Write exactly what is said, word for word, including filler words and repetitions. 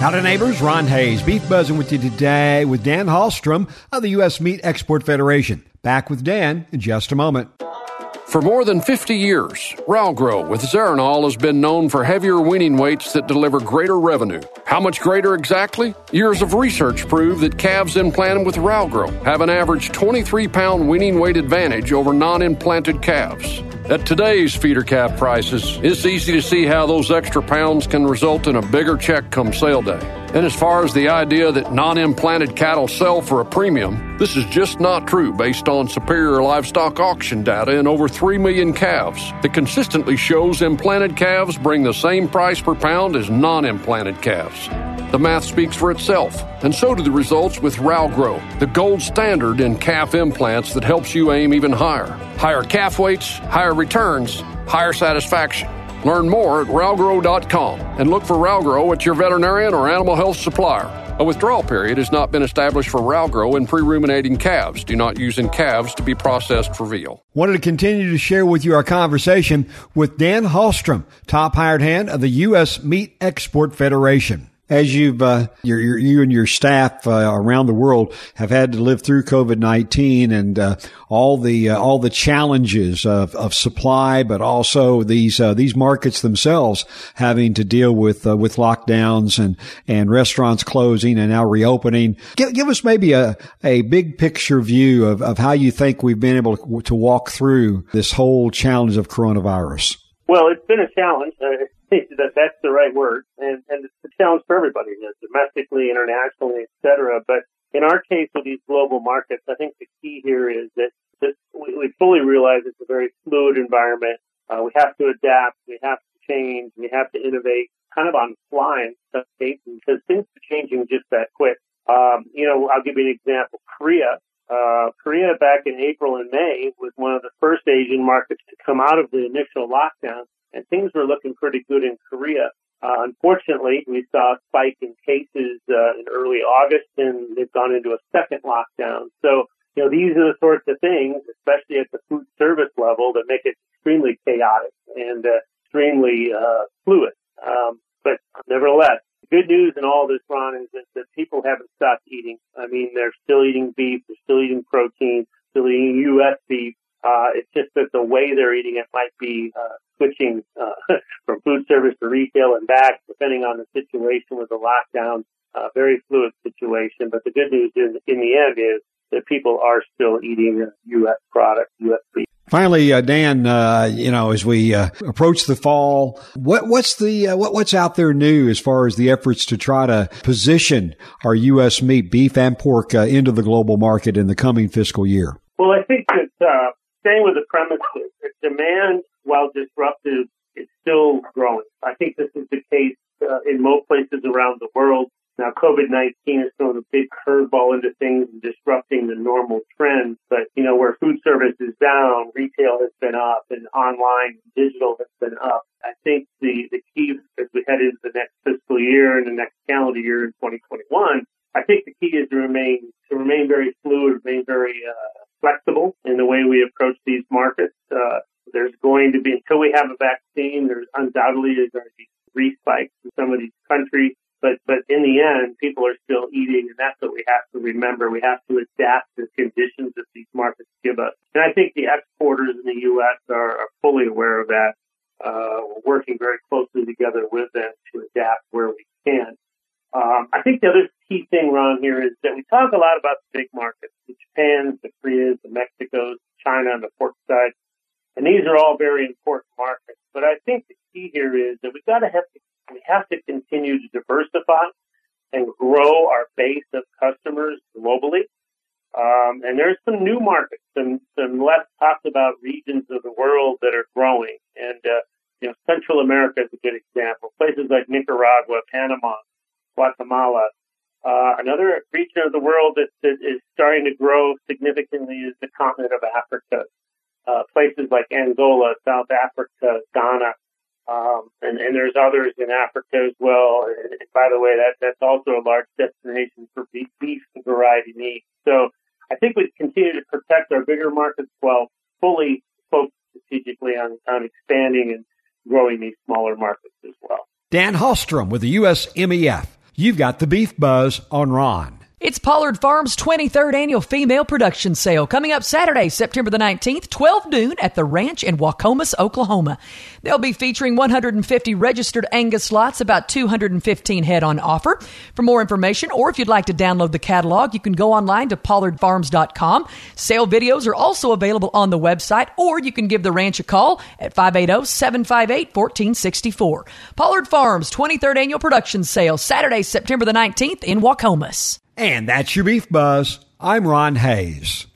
Howdy neighbors, Ron Hayes, Beef Buzzing with you today with Dan Hallstrom of the U S Meat Export Federation. Back with Dan in just a moment. For more than fifty years, Ralgro with Zeranol has been known for heavier weaning weights that deliver greater revenue. How much greater exactly? Years of research prove that calves implanted with Ralgro have an average twenty-three pound weaning weight advantage over non-implanted calves. At today's feeder calf prices, it's easy to see how those extra pounds can result in a bigger check come sale day. And as far as the idea that non-implanted cattle sell for a premium, this is just not true based on Superior Livestock Auction data in over three million calves that consistently shows implanted calves bring the same price per pound as non-implanted calves. The math speaks for itself, and so do the results with Ralgro, the gold standard in calf implants that helps you aim even higher. Higher calf weights, higher returns, higher satisfaction. Learn more at Ralgro dot com and look for Ralgro at your veterinarian or animal health supplier. A withdrawal period has not been established for Ralgro in pre-ruminating calves. Do not use in calves to be processed for veal. Wanted to continue to share with you our conversation with Dan Hallstrom, top hired hand of the U S Meat Export Federation. As you've, uh, your, your, you and your staff, uh, around the world have had to live through COVID nineteen and, uh, all the, uh, all the challenges of, of supply, but also these, uh, these markets themselves having to deal with, uh, with lockdowns and, and restaurants closing and now reopening. Give, give us maybe a, a big picture view of, of how you think we've been able to, to walk through this whole challenge of coronavirus. Well, it's been a challenge. Uh, that that's the right word, and and it's a challenge for everybody, you know, domestically, internationally, et cetera. But in our case with these global markets, I think the key here is that, that we, we fully realize it's a very fluid environment. Uh, we have to adapt, we have to change, we have to innovate, kind of on the fly in some cases because things are changing just that quick. Um, you know, I'll give you an example. Korea. Uh, Korea back in April and May was one of the first Asian markets to come out of the initial lockdown, and things were looking pretty good in Korea. Uh, unfortunately, we saw a spike in cases uh, in early August, and they've gone into a second lockdown. So, you know, these are the sorts of things, especially at the food service level, that make it extremely chaotic and uh, extremely uh, fluid. Um, but nevertheless, good news in all this, Ron, is that, that people haven't stopped eating. I mean, they're still eating beef, they're still eating protein, still eating U S beef. Uh, it's just that the way they're eating it might be uh, switching uh, from food service to retail and back, depending on the situation with the lockdown. Uh, very fluid situation. But the good news is, in the end is that people are still eating U S products, U S beef. Finally, uh, Dan, uh, you know, as we uh, approach the fall, what, what's the uh, what, what's out there new as far as the efforts to try to position our U S meat, beef and pork, uh, into the global market in the coming fiscal year? Well, I think that uh, staying with the premise that demand, while disruptive, is still growing. I think this is the case uh, in most places around the world. Now, COVID nineteen has thrown a big curveball into things and disrupting the normal trends. But, you know, where food service is down, retail has been up, and online digital has been up. I think the, the key as we head into the next fiscal year and the next calendar year in twenty twenty-one, I think the key is to remain to remain very fluid, remain very uh, flexible in the way we approach these markets. Uh, there's going to be, until we have a vaccine, there's undoubtedly is going to be respikes in some of these countries. But but in the end, people are still eating, and that's what we have to remember. We have to adapt to the conditions that these markets give us. And I think the exporters in the U S are, are fully aware of that. Uh, we're working very closely together with them to adapt where we can. Um, I think the other key thing, Ron, here is that we talk a lot about the big markets, the Japans, the Koreas, the Mexicos, China on the pork side. And these are all very important markets. But I think the key here is that we've got to have to We have to continue to diversify and grow our base of customers globally. Um, and there's some new markets, some, some less talked about regions of the world that are growing. And, uh, you know, Central America is a good example. Places like Nicaragua, Panama, Guatemala. Uh, another region of the world that, that is starting to grow significantly is the continent of Africa. Uh, places like Angola, South Africa, Ghana. Um, and, and there's others in Africa as well. And, and by the way, that, that's also a large destination for beef, beef variety meat. So I think we continue to protect our bigger markets while fully focused strategically on, on expanding and growing these smaller markets as well. Dan Hallstrom with the U S M E F. you've got the Beef Buzz on Ron. It's Pollard Farms' twenty-third Annual Female Production Sale coming up Saturday, September the nineteenth, twelve noon at the ranch in Wacomas, Oklahoma. They'll be featuring one hundred fifty registered Angus lots, about two hundred fifteen head on offer. For more information, or if you'd like to download the catalog, you can go online to pollard farms dot com. Sale videos are also available on the website, or you can give the ranch a call at five eight zero, seven five eight, one four six four. Pollard Farms' twenty-third Annual Production Sale, Saturday, September the nineteenth in Wacomas. And that's your Beef Buzz. I'm Ron Hayes.